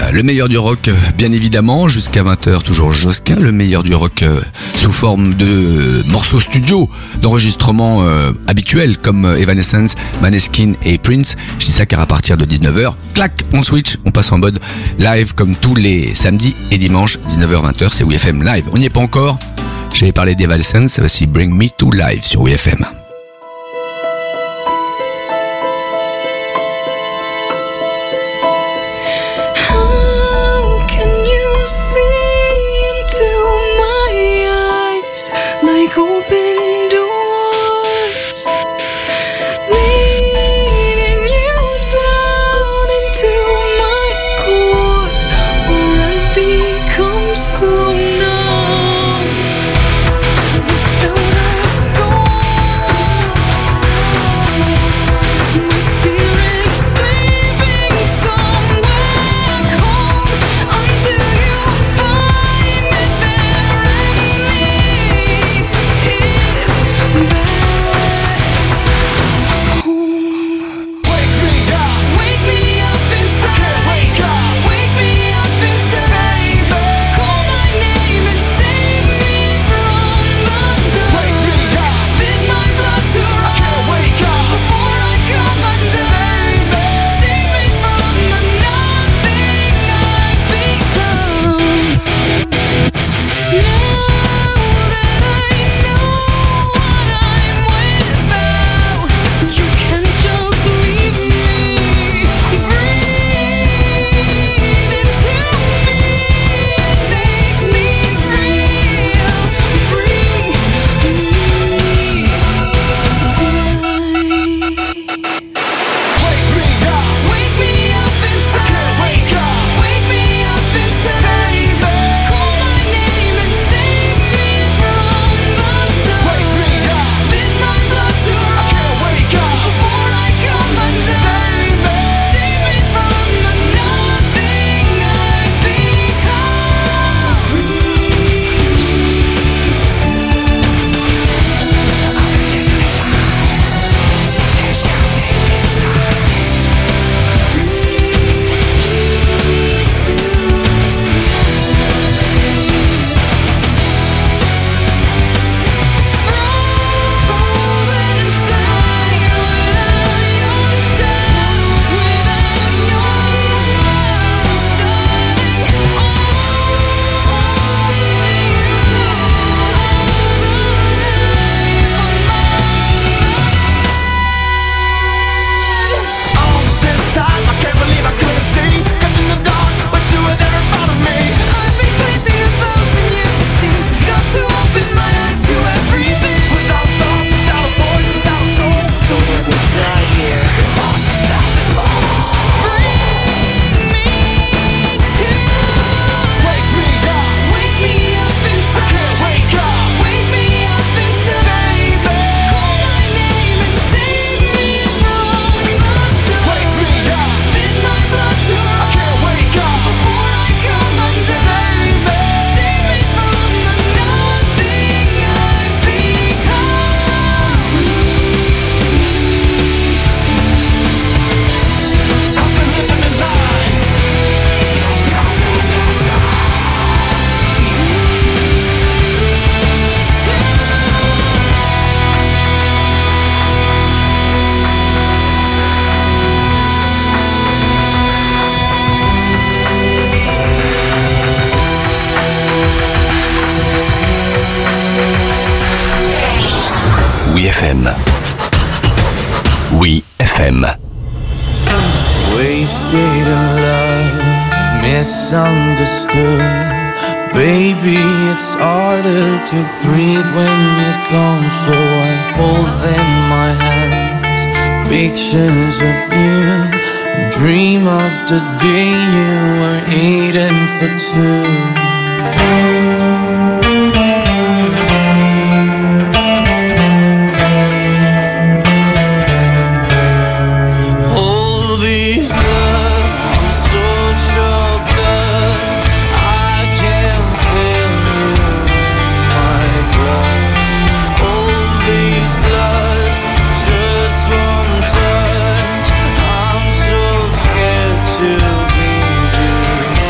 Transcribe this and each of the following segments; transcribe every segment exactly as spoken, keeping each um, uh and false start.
Le meilleur du rock, bien évidemment, jusqu'à vingt heures, toujours Josquin. Le meilleur du rock euh, sous forme de euh, morceaux studio, d'enregistrements euh, habituels comme Evanescence, Maneskin et Prince. Je dis ça car à partir de dix-neuf heures, clac, on switch, on passe en mode live comme tous les samedis et dimanches, dix-neuf heures vingt heures, c'est W F M Live. On n'y est pas encore. J'avais parlé d'Evanescence, voici Bring Me to Live sur W F M. Like open doors, leading you down into my core, where I become so numb without a soul. My spirit sleeping somewhere cold until you find me there and lead it back home. Wake me up, wake me up inside. Wake up, wake me up inside. Call my name and save me from the dark. Wake me up, bid my blood to run. Wake up before I come undone. Save me from the nothing I've become. Now that I know what I'm without, you can't just leave me. Breathe into me, make me real. Bring me tonight. Wake me up, wake me up inside. Wake up, wake me up inside. Call my name and save me from the dark. Wake me up, bid my blood to run. Wake up before I come undone. Save me from the nothing I've become. Bring I've been sleeping a thousand years, it seems. Got to open my eyes to everything. Without thought, without a voice, without soul. So when we die here, lost without the Bring me to. Wake me up, wake me up inside. Wake up, wake me up inside. Call my name and save me from the dark. Wake me up, bid my blood to run. Wake up before I come undone. Save me from the nothing I've become. I've been living a lie. W F M. W F M. Wasted in love, misunderstood. Baby, it's harder to breathe when you're gone. So I hold in my hands pictures of you and dream of the day you were eating for two. All these love, I'm so choked up. I can feel you in my blood. All these lust, just one touch. I'm so scared to leave you.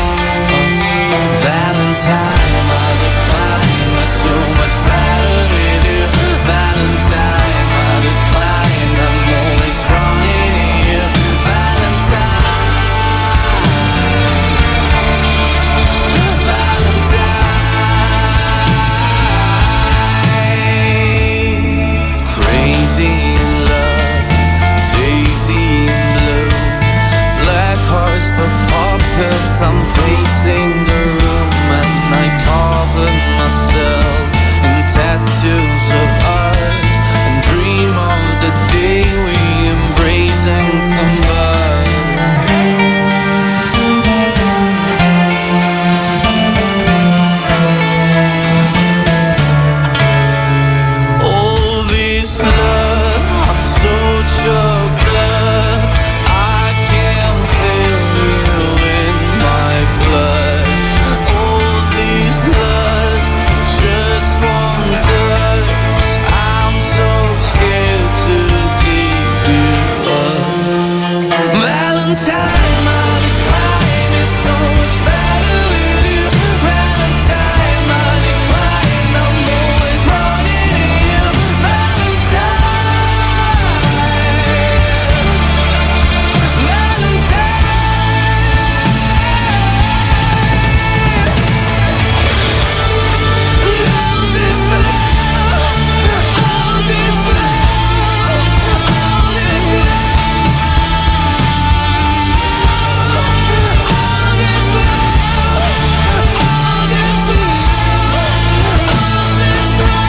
Valentine, I decline. I'm so much better with you. Valentine, I decline. I'm always running in you. Valentine, Valentine. Crazy in love, daisy in blue. Black hearts for puppets. I'm pacing the room and I cover myself in tattoos of ours and dream of the day we embrace and combine. All this love, I'm so choked up, I can't feel you in my blood. All this lust for just one touch, I'm so scared to give you up. Valentine, I decline. It's so much better with you. Valentine, I decline. I'm always running in you. Valentine, Valentine. All this love, all this love, all this love, all this love, all this love, all this love.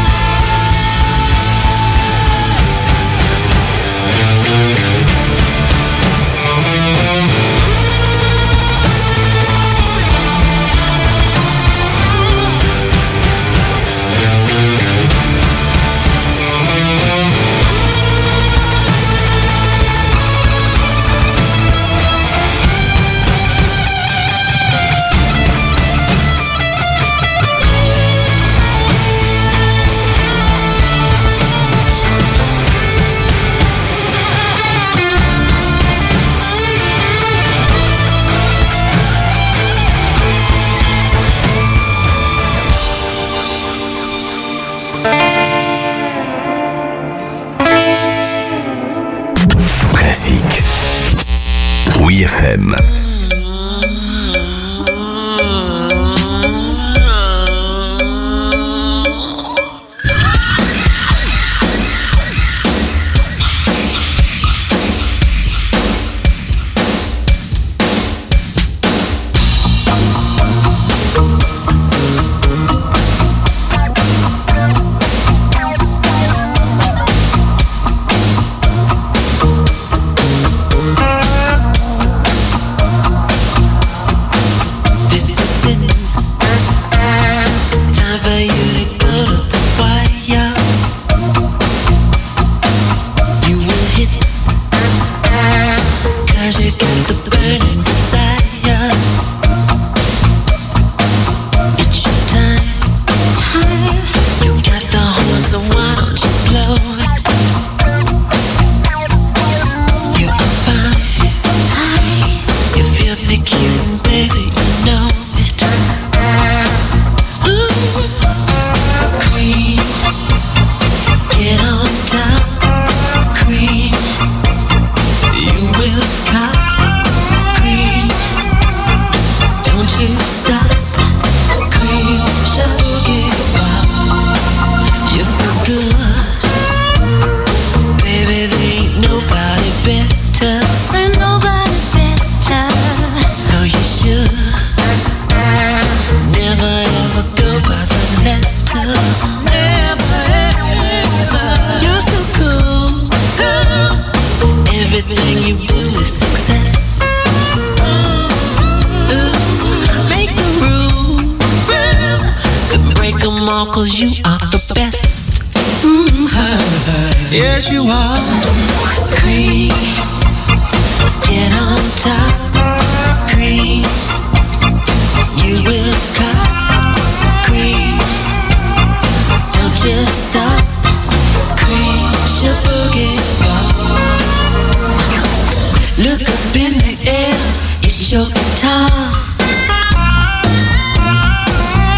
Classique. Oui F M. Yes, you are. Cream, get on top. Cream, you will cut. Cream, don't just stop. Cream, your boogie ball. Look up in the air, it's your guitar.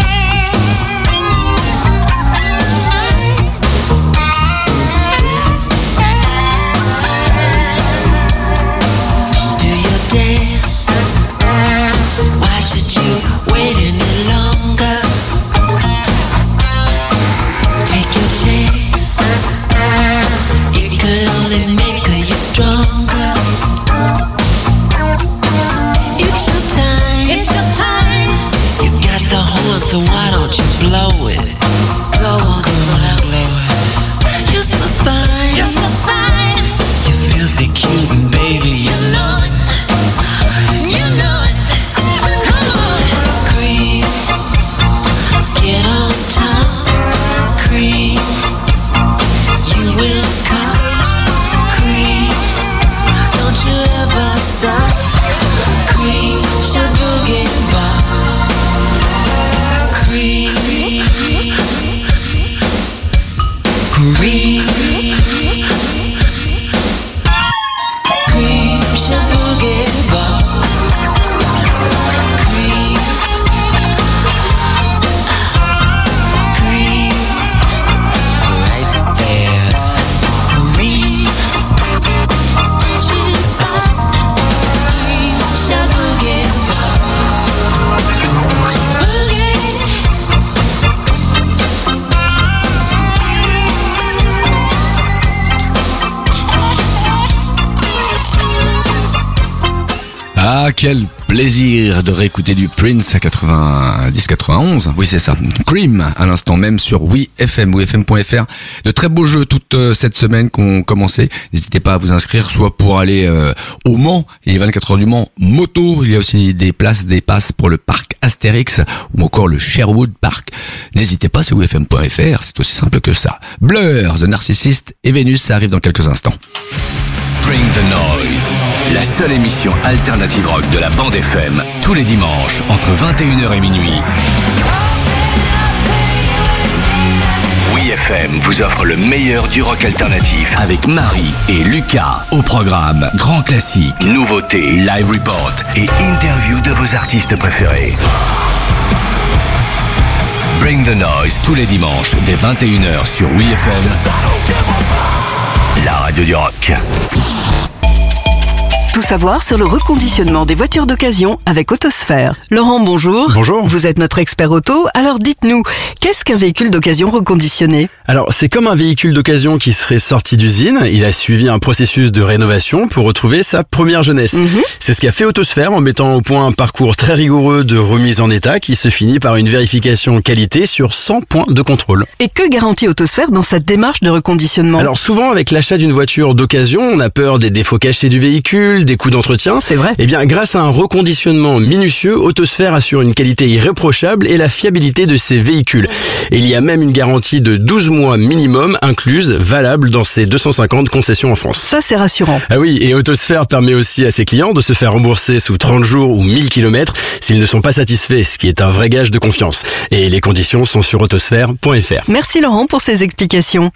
So why don't you blow it? Blow on, go on and blow it. You're so fine. You're so fine. You're filthy cute and baby, you know it. You know it. Come on. Cream. Get on top. Cream. You will come. Cream. Don't you ever stop. Cream. Shabugi bar. Cream. Cream. Cream. Shabugi bar. Cream. Cream. Right there. Cream. Don't you stop. Cream. Shabugi bar. Boogie. Ah, quel plaisir de réécouter du Prince à quatre-vingt-dix quatre-vingt-onze. Oui, c'est ça. Cream, à l'instant même sur Oui F M, oui F M point F R. De très beaux jeux toute euh, cette semaine qu'on commencé. N'hésitez pas à vous inscrire, soit pour aller euh, au Mans, il y a vingt-quatre heures du Mans moto. Il y a aussi des places, des passes pour le parc Astérix ou encore le Sherwood Park. N'hésitez pas, c'est oui F M point F R, c'est aussi simple que ça. Blur, The Narcissist et Vénus, ça arrive dans quelques instants. Bring the Noise, la seule émission alternative rock de la bande F M, tous les dimanches entre vingt et une heures et minuit. Oui F M vous offre le meilleur du rock alternatif avec Marie et Lucas. Au programme, grand classique, nouveautés, live report et interview de vos artistes préférés. Bring the Noise tous les dimanches dès vingt et une heures sur Oui F M, la radio du rock. Tout savoir sur le reconditionnement des voitures d'occasion avec Autosphère. Laurent, bonjour. Bonjour. Vous êtes notre expert auto, alors dites-nous, qu'est-ce qu'un véhicule d'occasion reconditionné ? Alors, c'est comme un véhicule d'occasion qui serait sorti d'usine. Il a suivi un processus de rénovation pour retrouver sa première jeunesse. Mhm. C'est ce qu'a fait Autosphère en mettant au point un parcours très rigoureux de remise en état qui se finit par une vérification qualité sur cent points de contrôle. Et que garantit Autosphère dans cette démarche de reconditionnement ? Alors souvent, avec l'achat d'une voiture d'occasion, on a peur des défauts cachés du véhicule, des coûts d'entretien. C'est vrai. Eh bien, grâce à un reconditionnement minutieux, Autosphère assure une qualité irréprochable et la fiabilité de ses véhicules. Et il y a même une garantie de douze mois minimum incluse, valable dans ses deux cent cinquante concessions en France. Ça, c'est rassurant. Ah oui, et Autosphère permet aussi à ses clients de se faire rembourser sous trente jours ou mille kilomètres s'ils ne sont pas satisfaits, ce qui est un vrai gage de confiance. Et les conditions sont sur autosphère point F R. Merci Laurent pour ces explications.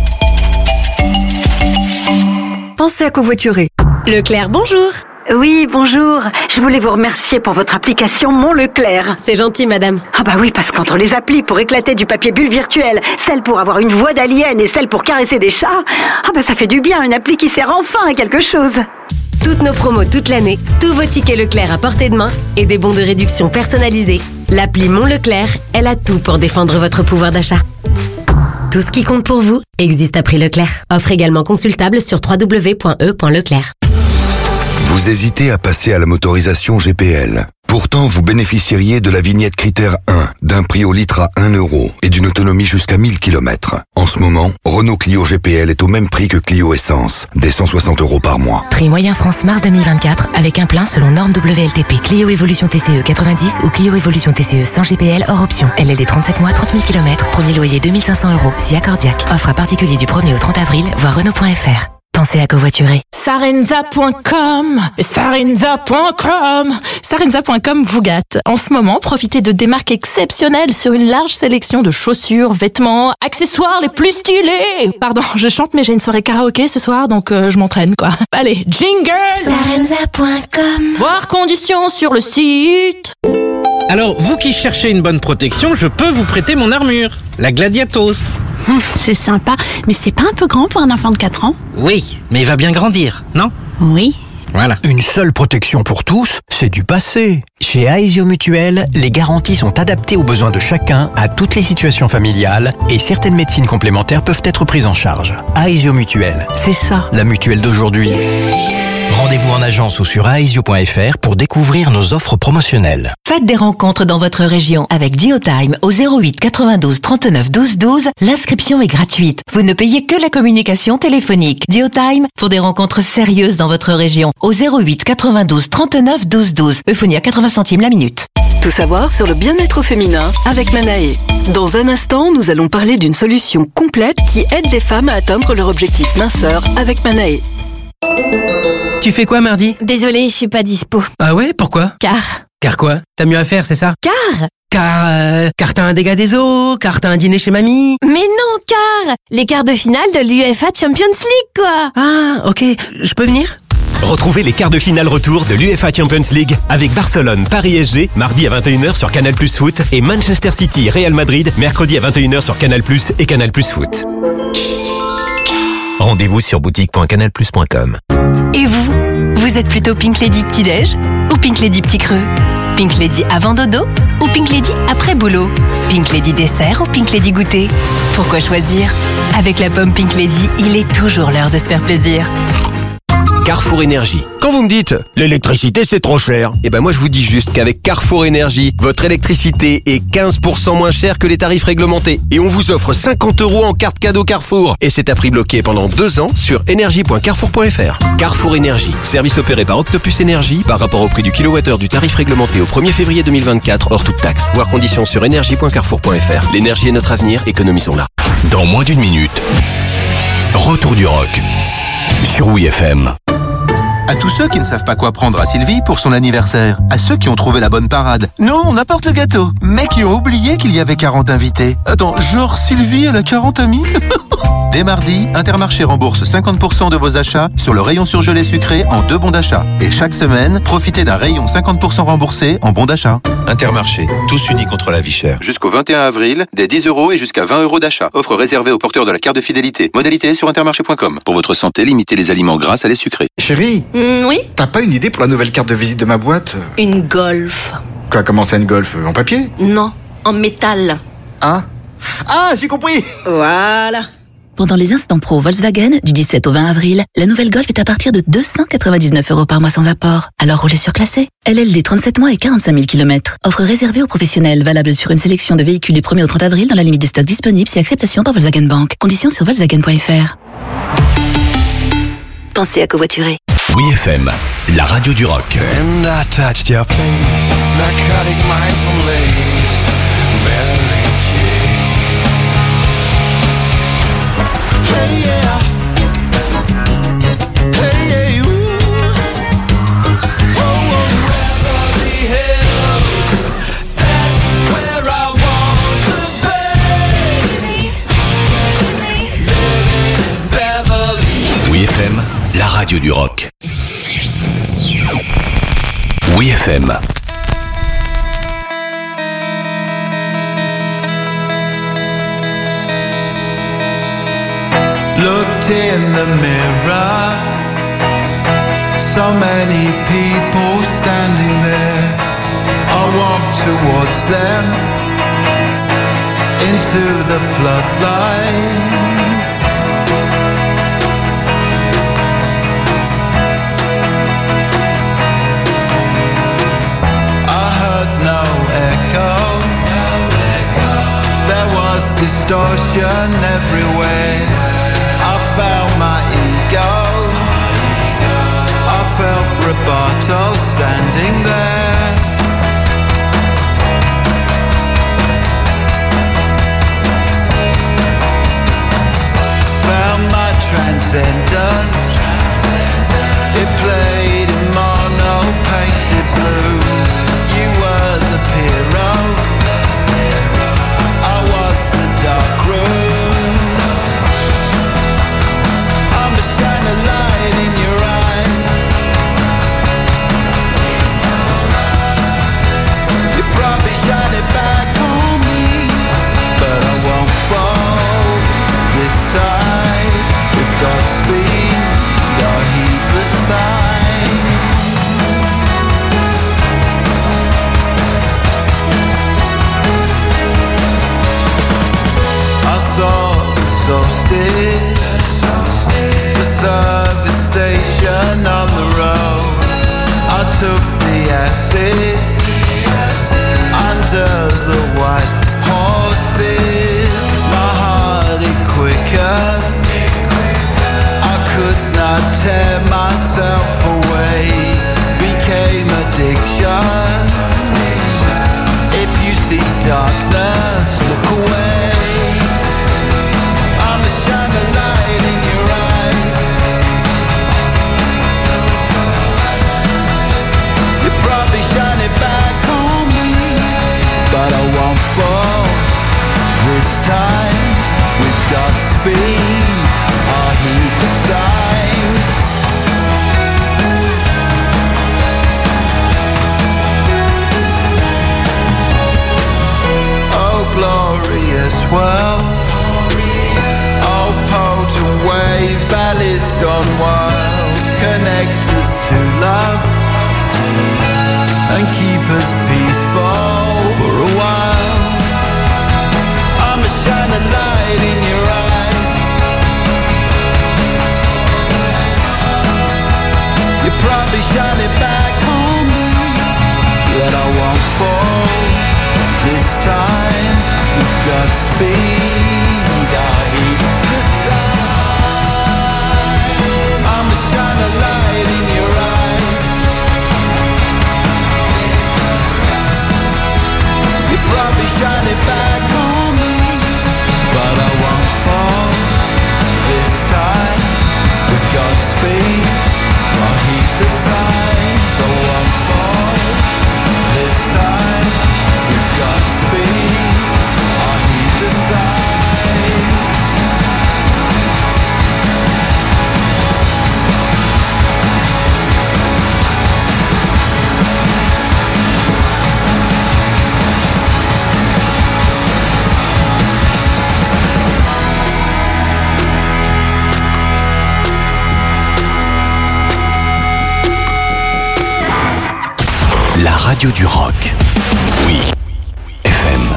Pensez à covoiturer. Leclerc, bonjour. Oui, bonjour. Je voulais vous remercier pour votre application Mon Leclerc. C'est gentil, madame. Ah bah oui, parce qu'entre les applis pour éclater du papier bulle virtuel, celle pour avoir une voix d'alien et celle pour caresser des chats, ah bah ça fait du bien, une appli qui sert enfin à quelque chose. Toutes nos promos toute l'année, tous vos tickets Leclerc à portée de main et des bons de réduction personnalisés. L'appli Mon Leclerc, elle a tout pour défendre votre pouvoir d'achat. Tout ce qui compte pour vous existe à prix Leclerc. Offre également consultable sur w w w point e point leclerc. Vous hésitez à passer à la motorisation G P L. Pourtant, vous bénéficieriez de la vignette critère un, d'un prix au litre à un euro et d'une autonomie jusqu'à mille kilomètres. En ce moment, Renault Clio G P L est au même prix que Clio Essence, des cent soixante euros par mois. Prix moyen France mars deux mille vingt-quatre avec un plein selon norme W L T P. Clio Evolution T C E quatre-vingt-dix ou Clio Evolution T C E sans G P L hors option. L L D trente-sept mois, trente mille kilomètres, premier loyer deux mille cinq cents euros, si accordiaque. Offre à particulier du premier au trente avril, voir Renault point F R. Pensez à covoiturer. Sarenza point com, Sarenza point com, Sarenza point com vous gâte. En ce moment, profitez de démarques exceptionnelles sur une large sélection de chaussures, vêtements, accessoires les plus stylés. Pardon, je chante mais j'ai une soirée karaoké ce soir donc euh, je m'entraîne quoi. Allez, jingle. Sarenza point com. Voir conditions sur le site. Alors, vous qui cherchez une bonne protection, je peux vous prêter mon armure, la Gladiatos. Hum, c'est sympa, mais c'est pas un peu grand pour un enfant de quatre ans ? Oui, mais il va bien grandir, non ? Oui. Voilà. Une seule protection pour tous, c'est du passé. Chez Aesio Mutuel, les garanties sont adaptées aux besoins de chacun, à toutes les situations familiales, et certaines médecines complémentaires peuvent être prises en charge. Aesio Mutuel, c'est ça la mutuelle d'aujourd'hui. Rendez-vous en agence ou sur aesio point f r pour découvrir nos offres promotionnelles. Faites des rencontres dans votre région avec Geotime au zéro huit quatre-vingt-douze trente-neuf douze douze. L'inscription est gratuite. Vous ne payez que la communication téléphonique. Geotime pour des rencontres sérieuses dans votre région au zéro huit quatre-vingt-douze trente-neuf douze douze. Euphonie à quatre-vingts centimes la minute. Tout savoir sur le bien-être féminin avec Manae. Dans un instant, nous allons parler d'une solution complète qui aide les femmes à atteindre leur objectif minceur avec Manae. Tu fais quoi mardi? Désolée, je suis pas dispo. Ah ouais, pourquoi? Car. Car quoi? T'as mieux à faire, c'est ça? Car Car, euh, car t'as un dégât des eaux, car t'as un dîner chez mamie. Mais non, car les quarts de finale de l'U E F A Champions League, quoi. Ah, ok, je peux venir? Retrouvez les quarts de finale retour de l'U E F A Champions League avec Barcelone, Paris S G, mardi à vingt et une heures sur Canal Plus Foot et Manchester City, Real Madrid, mercredi à vingt et une heures sur Canal Plus et Canal Plus Foot. Rendez-vous sur boutique point canal plus point com. Et vous? Vous êtes plutôt Pink Lady petit-déj ou Pink Lady petit creux? Pink Lady avant dodo ou Pink Lady après boulot? Pink Lady dessert ou Pink Lady goûter? Pourquoi choisir? Avec la pomme Pink Lady, il est toujours l'heure de se faire plaisir. Carrefour Énergie. Quand vous me dites « l'électricité c'est trop cher », eh ben moi je vous dis juste qu'avec Carrefour Énergie, votre électricité est quinze pour cent moins chère que les tarifs réglementés. Et on vous offre cinquante euros en carte cadeau Carrefour. Et c'est à prix bloqué pendant deux ans sur énergie point carrefour point f r. Carrefour Énergie, service opéré par Octopus Énergie par rapport au prix du kilowattheure du tarif réglementé au premier février deux mille vingt-quatre hors toute taxe. Voir conditions sur énergie point carrefour point f r. L'énergie est notre avenir, économisons-la. Dans moins d'une minute, retour du rock sur W F M. À tous ceux qui ne savent pas quoi prendre à Sylvie pour son anniversaire. À ceux qui ont trouvé la bonne parade. Nous, on apporte le gâteau. Mais qui ont oublié qu'il y avait quarante invités. Attends, genre Sylvie, elle a quarante amis? Dès mardi, Intermarché rembourse cinquante pour cent de vos achats sur le rayon surgelé sucré en deux bons d'achat. Et chaque semaine, profitez d'un rayon cinquante pour cent remboursé en bons d'achat. Intermarché, tous unis contre la vie chère. Jusqu'au vingt et un avril, des dix euros et jusqu'à vingt euros d'achat. Offre réservée aux porteurs de la carte de fidélité. Modalité sur intermarché point com. Pour votre santé, limitez les aliments gras à les sucrés. Chérie, Mm, oui. t'as pas une idée pour la nouvelle carte de visite de ma boîte? Une Golf. Quoi, comment ça, une Golf? En papier? Non, en métal. Ah Ah, j'ai compris. Voilà. Pendant les instants pro Volkswagen, du dix-sept au vingt avril, la nouvelle Golf est à partir de deux cent quatre-vingt-dix-neuf euros par mois sans apport. Alors roulez surclassé. L L D trente-sept mois et quarante-cinq mille kilomètres. Offre réservée aux professionnels, valable sur une sélection de véhicules du premier au trente avril dans la limite des stocks disponibles si acceptation par Volkswagen Bank. Conditions sur volkswagen point f r. Pensez à covoiturer. W F M, la radio du rock. And I touched your face, narcotic mindfulness, Mary Jane. Hey yeah, hey yeah, ooh. Oh, oh, Beverly Hills, that's where I want to be. Living in Beverly. W F M, la radio du rock. W F M. Looked in the mirror, so many people standing there. I walked towards them, into the floodlight. Distortion everywhere. I found my ego. I felt Roberto standing there. Found my transcendence. It played in mono painted blue. You were the hero. Dark room. I'm the shining light in your eye. You probably shine it back on me, but I won't fall this time. With Godspeed, I'll heed the sign. I saw the solstice, the service station on the road. took the acid under the white horses. My heart it quicker. I could not tear myself away. Became addiction. If you see darkness, look away. I'm a shining light in your eyes. You probably shine it back on me, but I won't fall this time. With Godspeed, I'll heed the signs. Oh, glorious world. Oh, potent wave, valleys gone wild. Connect us to love and keep us peaceful for a while. I'm a shining light in your eye. You probably shine it back on me, but I won't fall this time. With Godspeed, I heed the sign. I'm a shining light in your eye. You probably shine it back on me, but I won't fall this time. With Godspeed, I'll heed the signs. I won't fall this time. With Godspeed, I'll heed the signs. La radio du rock. Oui. F M.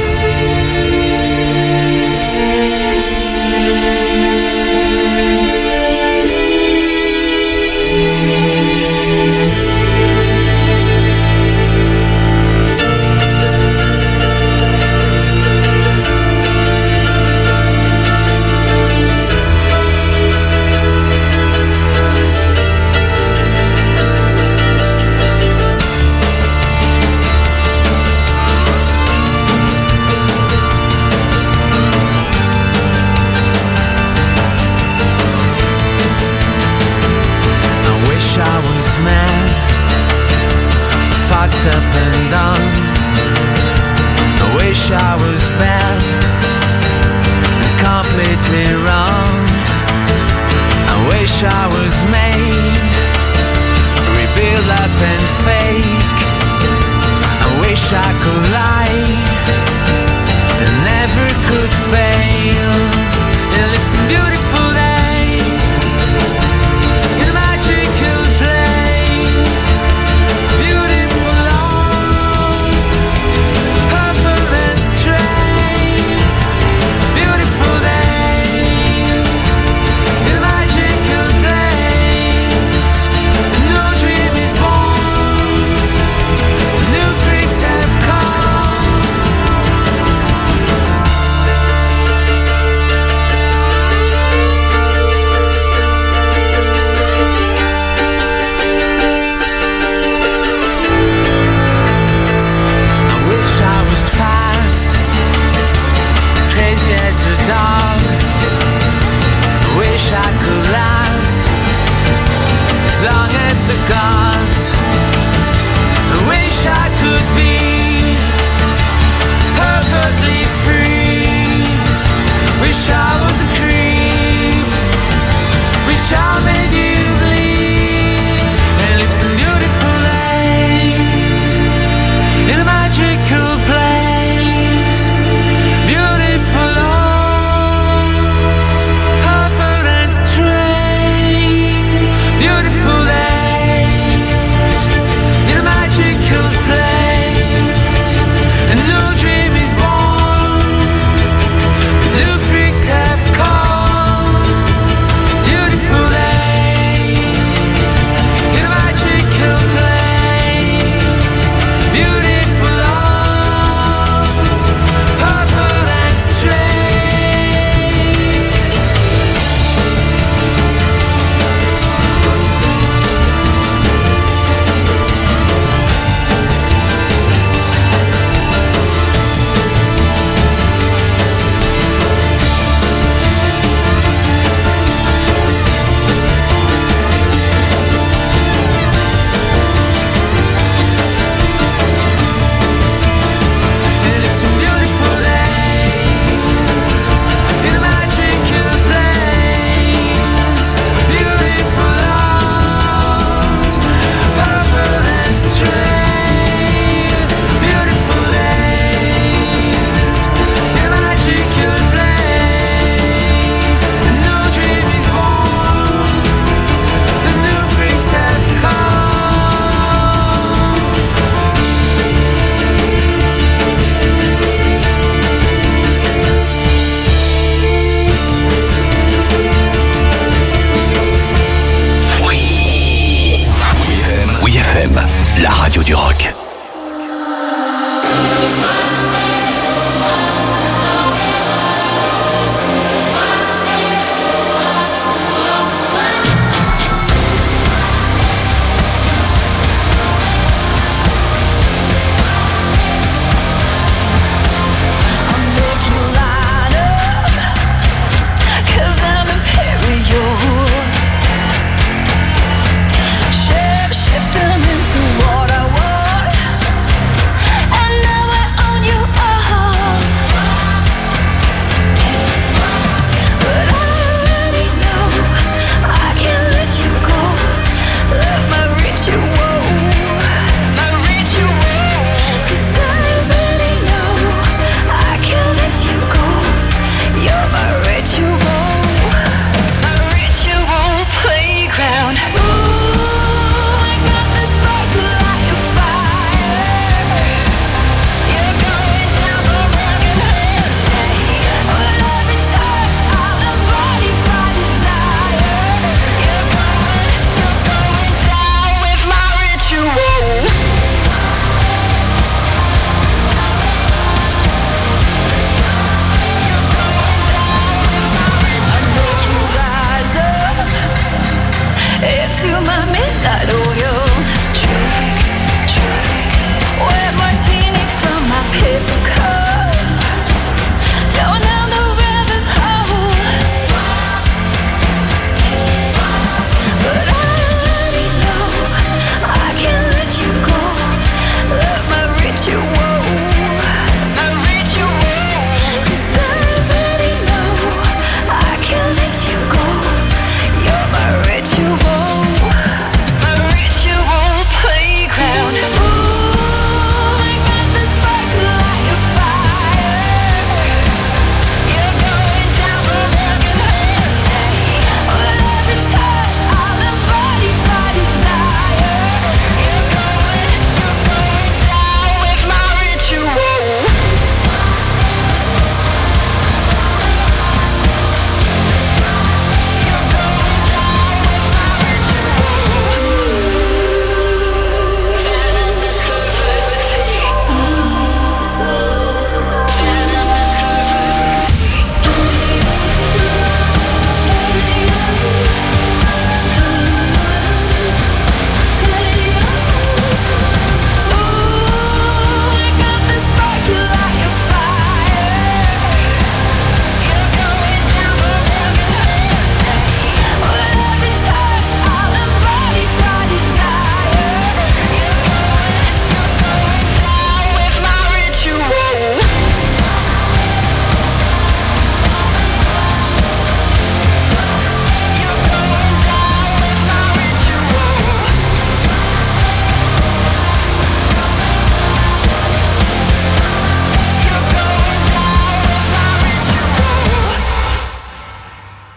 Fucked up and done. I wish I was bad and completely wrong. I wish I was made, rebuild up and fake. I wish I could lie and never could fail. And live some beautiful days in a magical place. Beautiful love, perfect and straight. Beautiful days in a magical place. No dream is born, new freaks have come.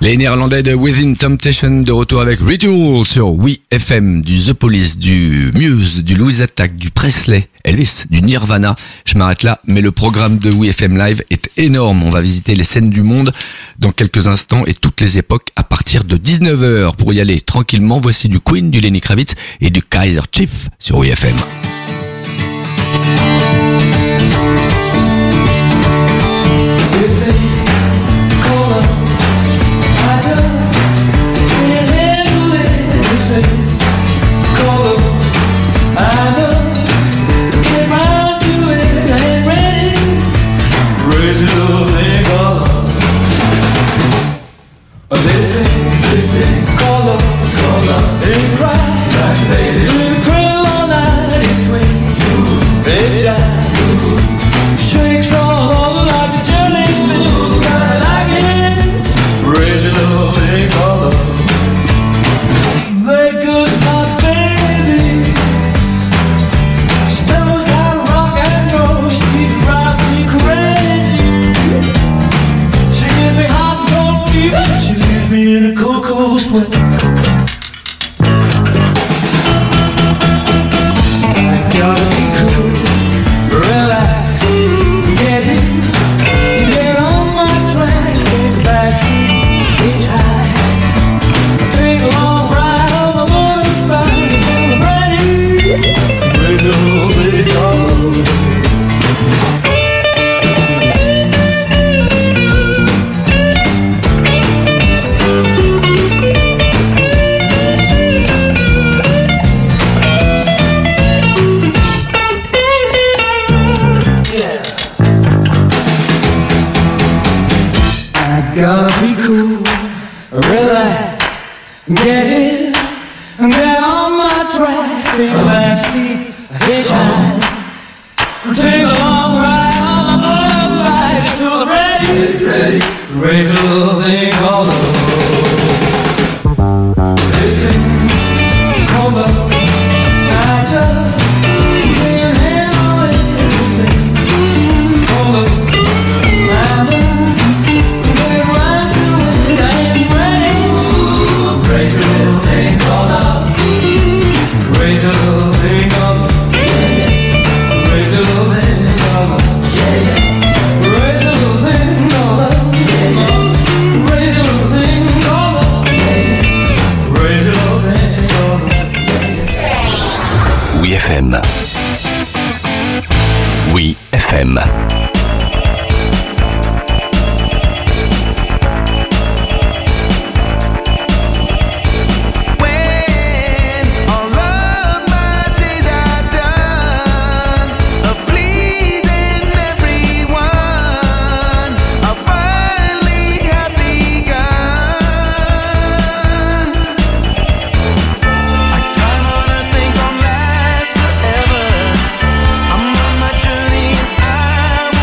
Les Néerlandais de Within Temptation de retour avec Ritual sur We F M, du The Police, du Muse, du Louis Attack, du Presley, Elvis, du Nirvana. Je m'arrête là, mais le programme de We F M Live est énorme. On va visiter les scènes du monde dans quelques instants et toutes les époques à partir de dix-neuf heures. Pour y aller tranquillement, voici du Queen, du Lenny Kravitz et du Kaiser Chief sur We F M. We F M. I'm on my journey and I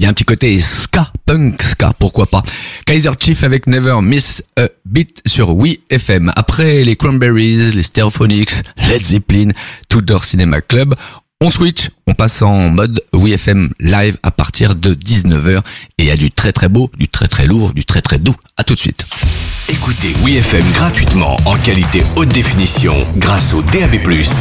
a un petit côté ska, punk ska, pourquoi pas. Kaiser Chief avec Never Miss a Beat sur Oui F M. Après les Cranberries, les Stereophonics, Led Zeppelin, Tudor Cinema Club, on switch, on passe en mode Oui F M live à partir de dix-neuf heures et il y a du très très beau, du très très lourd, du très très doux. À tout de suite. Écoutez Oui F M gratuitement en qualité haute définition grâce au D A B plus.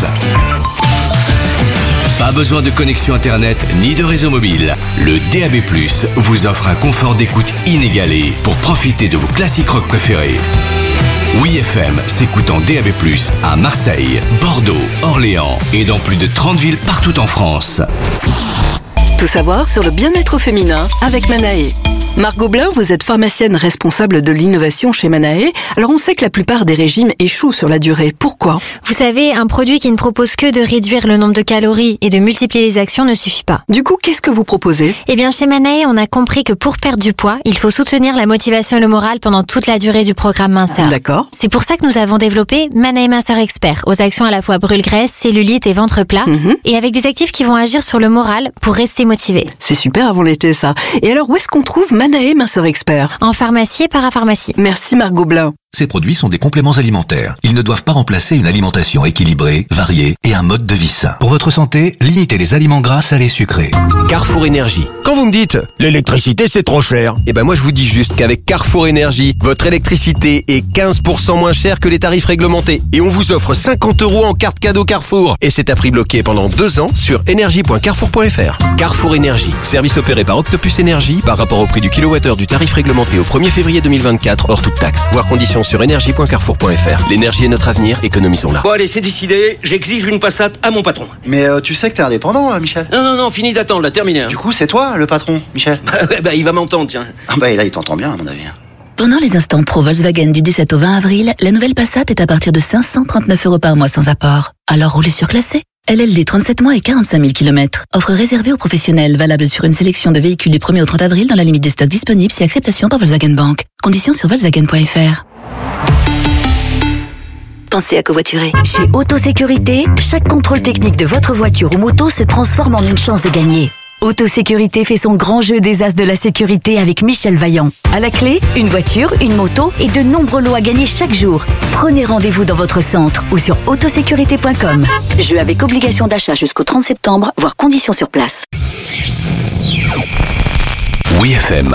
Pas besoin de connexion internet ni de réseau mobile. Le D A B plus vous offre un confort d'écoute inégalé pour profiter de vos classiques rock préférés. Oui F M s'écoute en D A B plus à Marseille, Bordeaux, Orléans et dans plus de trente villes partout en France. Tout savoir sur le bien-être au féminin avec Manae. Marc Gobelin, vous êtes pharmacienne responsable de l'innovation chez Manae. Alors on sait que la plupart des régimes échouent sur la durée. Pourquoi ? Vous savez, un produit qui ne propose que de réduire le nombre de calories et de multiplier les actions ne suffit pas. Du coup, qu'est-ce que vous proposez ? Eh bien, chez Manae, on a compris que pour perdre du poids, il faut soutenir la motivation et le moral pendant toute la durée du programme minceur. D'accord. C'est pour ça que nous avons développé Manae Minceur Expert, aux actions à la fois brûle-graisse, cellulite et ventre plat, mmh. et avec des actifs qui vont agir sur le moral pour rester motivé. C'est super avant l'été, ça. Et alors, où est-ce qu'on trouve Manae Minceur Expert ? En pharmacie et parapharmacie. Merci Marc Gobelin. Ces produits sont des compléments alimentaires. Ils ne doivent pas remplacer une alimentation équilibrée, variée et un mode de vie sain. Pour votre santé, limitez les aliments gras, salés, sucrés. Carrefour Énergie. Quand vous me dites « l'électricité c'est trop cher », eh ben moi je vous dis juste qu'avec Carrefour Énergie, votre électricité est quinze pour cent moins chère que les tarifs réglementés. Et on vous offre cinquante euros en carte cadeau Carrefour. Et c'est à prix bloqué pendant deux ans sur énergie point carrefour point f r. Carrefour Énergie. Service opéré par Octopus Énergie par rapport au prix du kilowattheure du tarif réglementé au premier février deux mille vingt-quatre hors toute taxe. Voir conditions sur énergie point carrefour point f r. L'énergie est notre avenir, économisons-la. Bon allez, c'est décidé, j'exige une Passat à mon patron. Mais euh, tu sais que t'es indépendant, hein, Michel ? Non, non, non, fini d'attendre, là, terminé. Hein. Du coup, c'est toi, le patron, Michel ? Bah ouais, bah il va m'entendre, tiens. Ah bah et là, il t'entend bien, à mon avis. Pendant les instants pro Volkswagen du dix-sept au vingt avril, la nouvelle Passat est à partir de cinq cent trente-neuf euros par mois sans apport. Alors roulez surclassé. L L D trente-sept mois et quarante-cinq mille kilomètres. Offre réservée aux professionnels, valable sur une sélection de véhicules du premier au trente avril dans la limite des stocks disponibles si acceptation par Volkswagen Bank. Conditions sur volkswagen point f r. Pensez à covoiturer. Chez Autosécurité, chaque contrôle technique de votre voiture ou moto se transforme en une chance de gagner. Autosécurité fait son grand jeu des as de la sécurité avec Michel Vaillant. À la clé, une voiture, une moto et de nombreux lots à gagner chaque jour. Prenez rendez-vous dans votre centre ou sur autosécurité point com. Jeu avec obligation d'achat jusqu'au trente septembre, voire conditions sur place. Oui F M.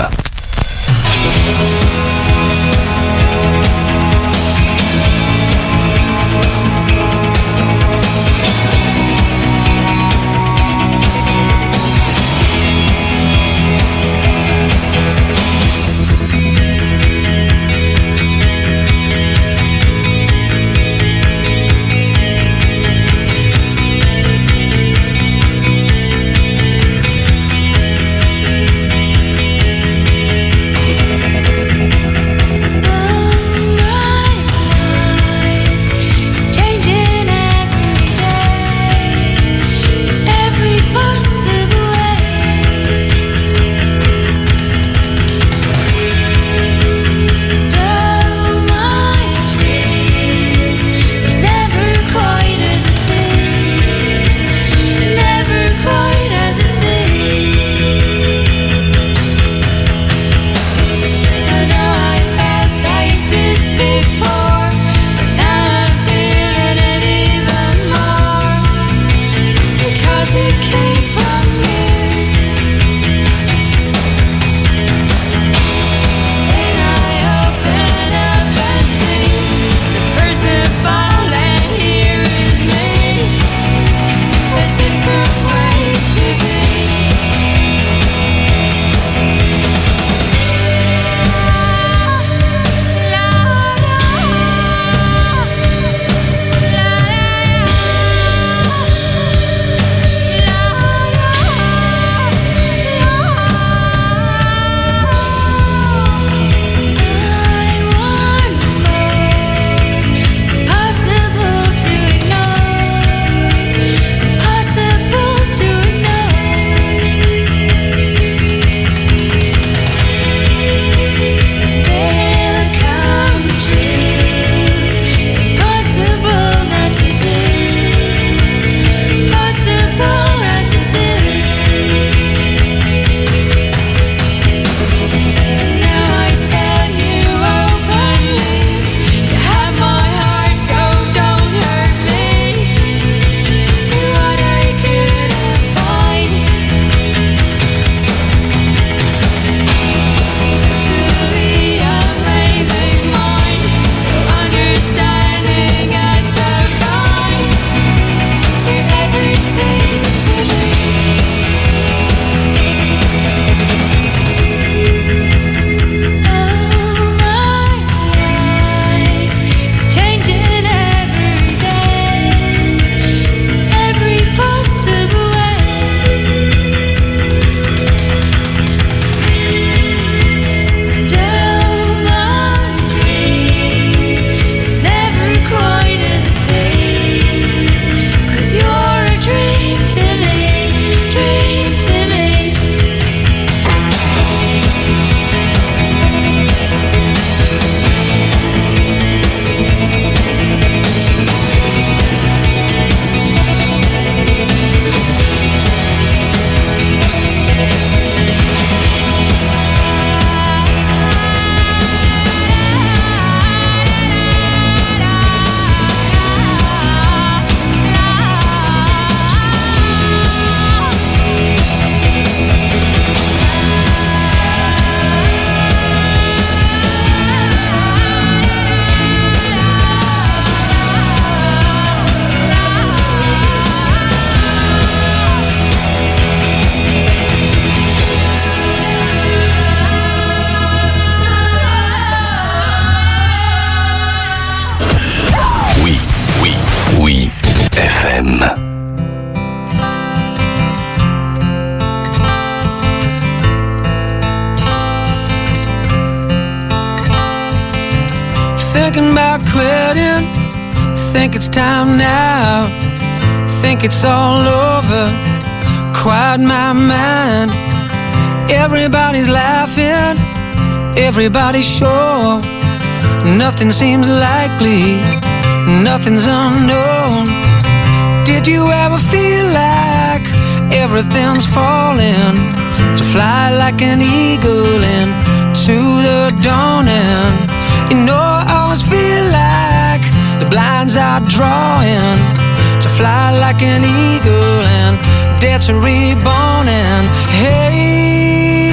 thinking about quitting. Think it's time now. Think it's all over. Quiet my mind. Everybody's laughing. Everybody's sure. Nothing seems likely. Nothing's unknown. Did you ever feel like everything's falling? To fly like an eagle into the dawning. You know I always feel like the blinds are drawing. To fly like an eagle and dare to reborn. And hey,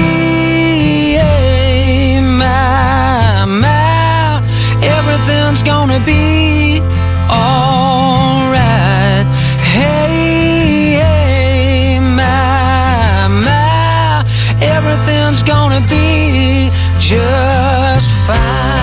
hey, my, my, everything's gonna be alright. Hey, hey, my, my, everything's gonna be just fine.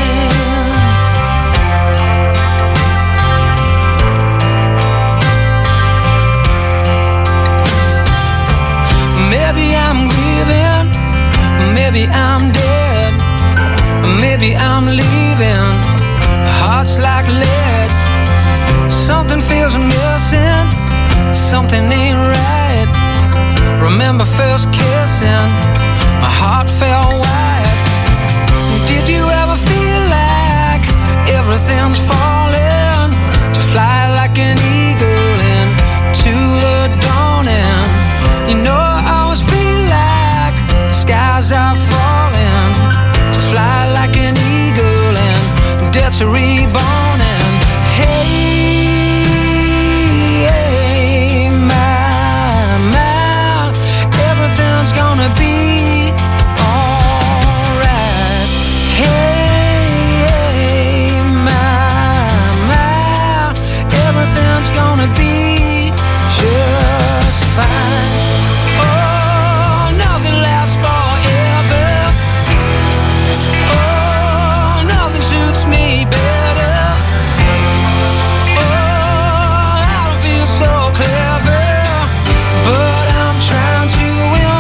Maybe I'm grieving, maybe I'm dead, maybe I'm leaving. Heart's like lead. Something feels missing, something ain't right. Remember first kissing, my heart felt white. Did you ever feel like everything's falling? To fly like an eagle into the dawning. You know I always feel like the skies are falling. To fly like an eagle and dare to reborn. And hey, hey, my, my, everything's gonna be alright. Hey, hey, my, my, everything's gonna be just fine. Oh, nothing lasts forever. Oh, nothing suits me better. Oh, I don't feel so clever, but I'm trying to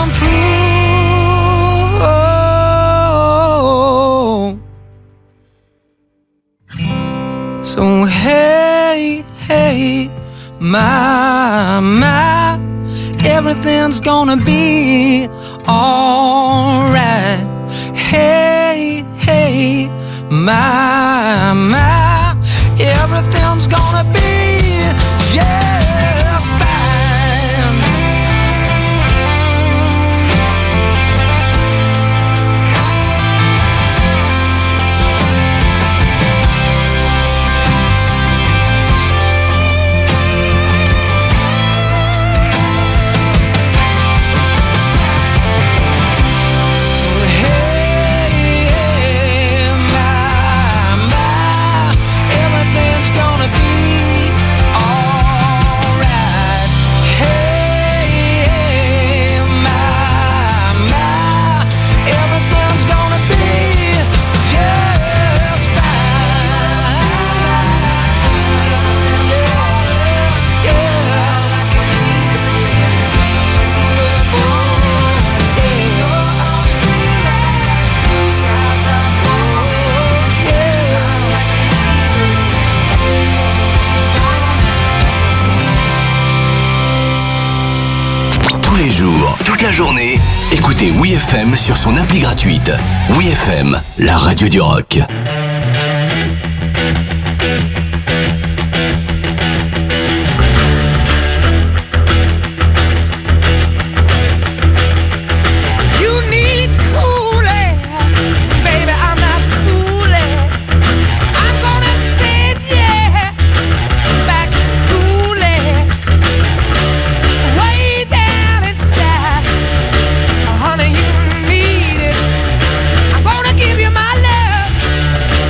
improve. So hey, hey, my, my, everything's gonna be alright. Hey, hey, my, my, everything's gonna be just fine. les jours, toute la journée, écoutez WeFM sur son appli gratuite. WeFM, la radio du rock. Honey, you need it. I'm gonna give you my love.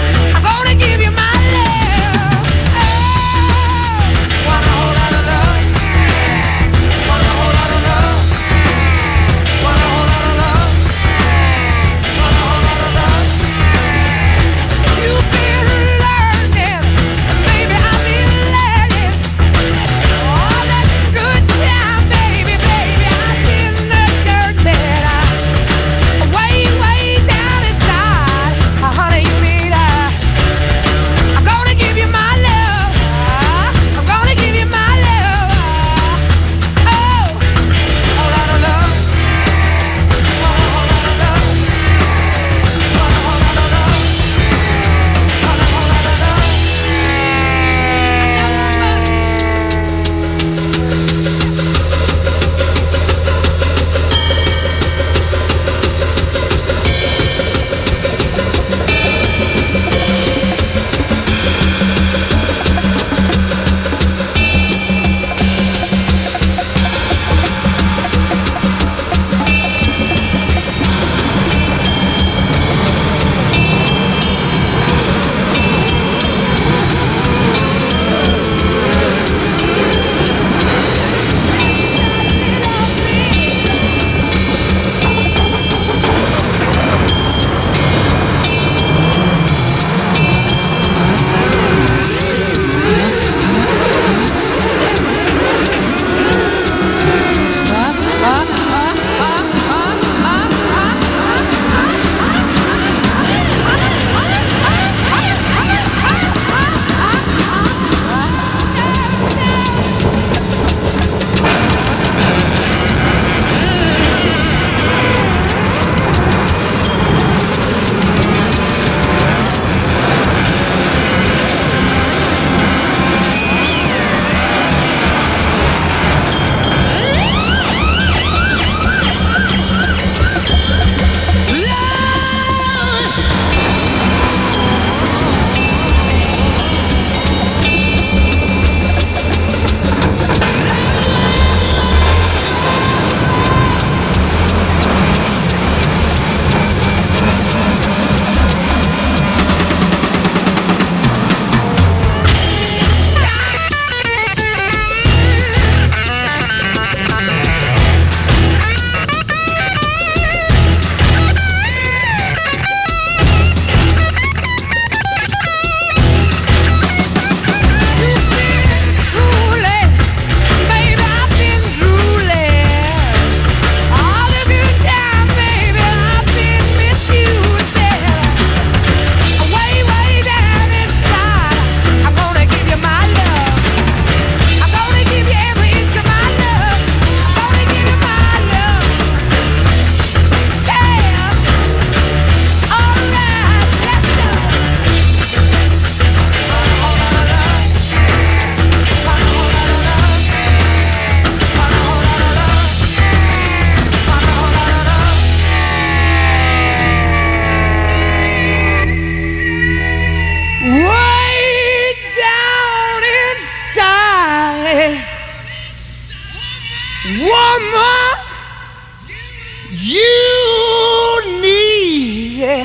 you need. Yeah.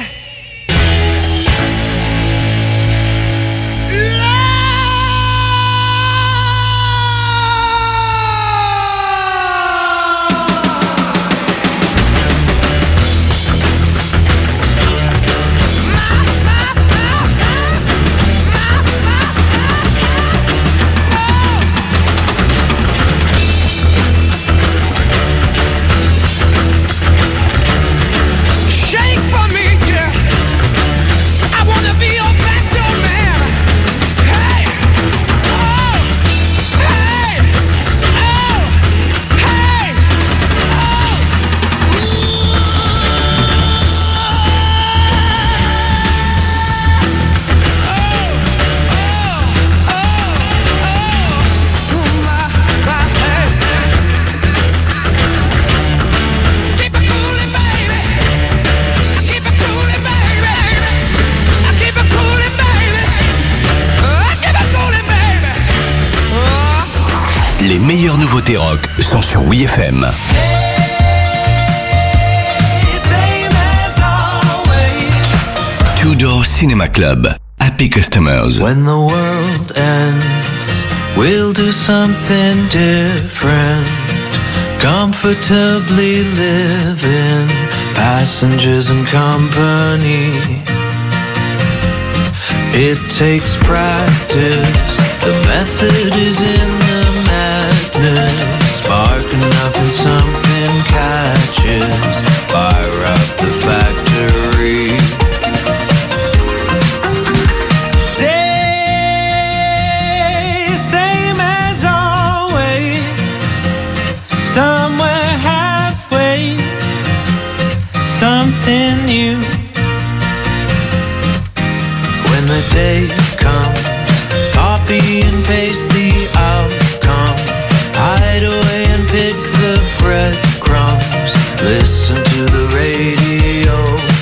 Les meilleures nouveautés rock sont sur W F M. Two Door Cinema Club. Happy Customers. When the world ends, we'll do something different. Comfortably living, passengers and company. It takes practice, the method is in the madness. Spark enough and something catches, fire up the factory. Day, same as always, somewhere halfway, something new. When the day comes, copy and paste the outcome. Hide away and pick the breadcrumbs. Listen to the radio.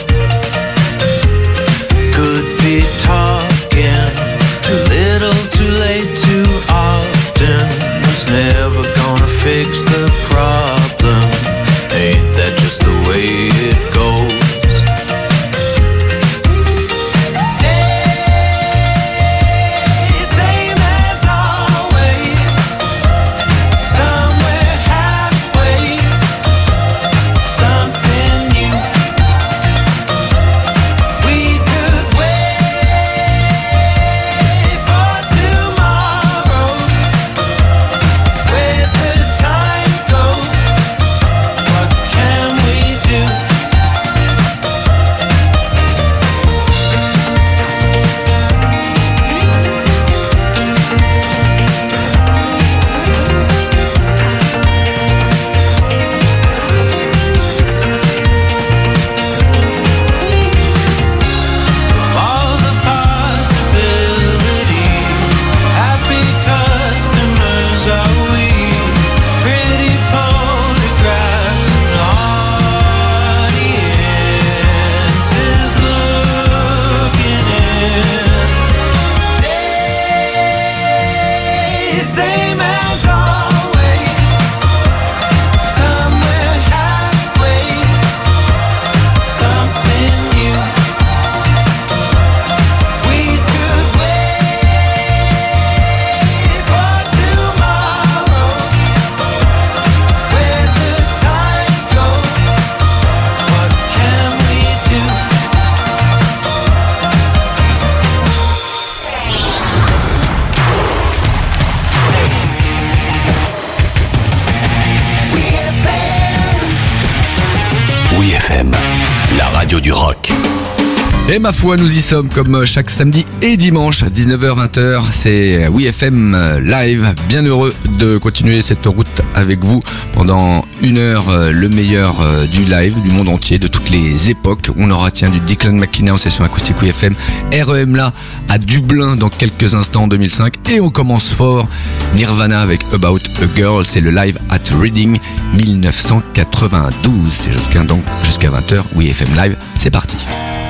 Could be talking. Too little, too late, too often. Was never gonna fix the problem. Ain't that just the way it goes? W F M, la radio du rock. Et ma foi, nous y sommes comme chaque samedi et dimanche, dix-neuf heures vingt heures. C'est W F M Live. Bien heureux de continuer cette route avec vous pendant une heure. Le meilleur du live, du monde entier, de toutes les époques. On aura tiens du Declan McKenna en session acoustique W F M. R E M là à Dublin dans quelques instants en deux mille cinq. Et on commence fort. Nirvana avec About a Girl. C'est le live at Reading dix-neuf cent quatre-vingt-douze. C'est jusqu'à donc jusqu'à vingt heures. W F M Live. C'est parti.